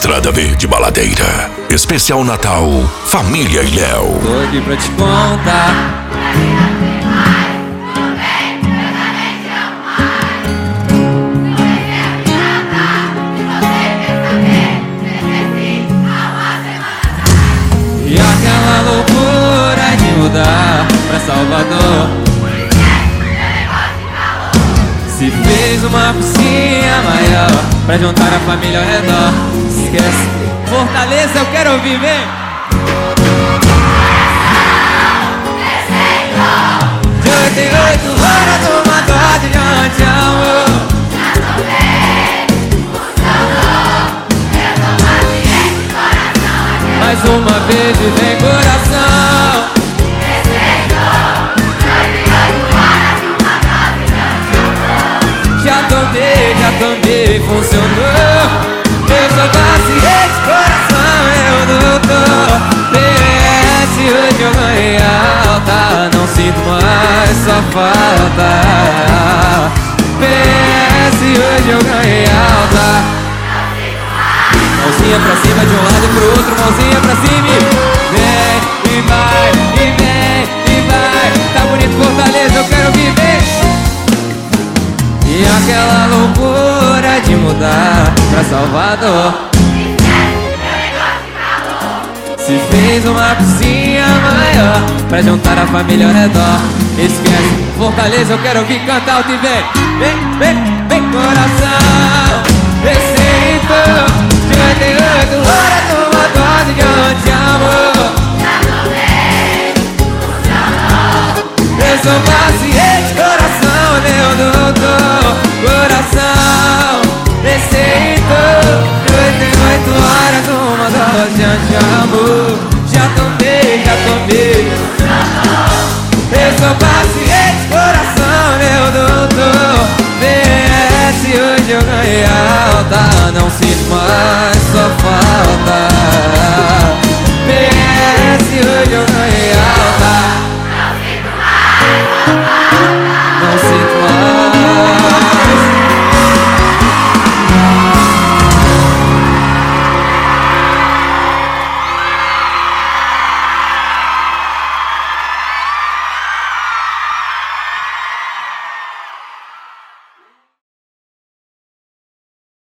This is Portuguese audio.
Estrada Verde Baladeira. Especial Natal, Família e Léo. Tô aqui pra te contar. E aquela loucura de mudar pra Salvador, se fez uma piscina maior pra juntar a família ao redor. Esquece, Fortaleza eu quero ouvir, vem! De 88 horas uma dose de anti-amor. Mais uma vez e vem coração. Já tomei, funcionou. Eu sou paciente, coração, eu doutor. PS, hoje eu ganhei alta, não sinto mais sua falta. PS, hoje eu ganhei alta. Mãozinha pra cima de um lado e pro outro, mãozinha pra cima e vem, e vai, e vem, e vai. Tá bonito Fortaleza, eu quero viver. E aquela loucura de mudar pra Salvador, se fez uma piscina maior pra juntar a família ao redor. Esquece, Fortaleza, eu quero ouvir cantar alto e vem, vem, vem, vem coração. Receitou de 88 horas numa dose de anti-amor. Eu sou paciente, coração, meu doutor. Coração, receitou de 88 horas numa dose de anti-amor. Já tomei. Eu sou paciente, coração, meu doutor. PS, hoje eu ganhei alta, não sinto mais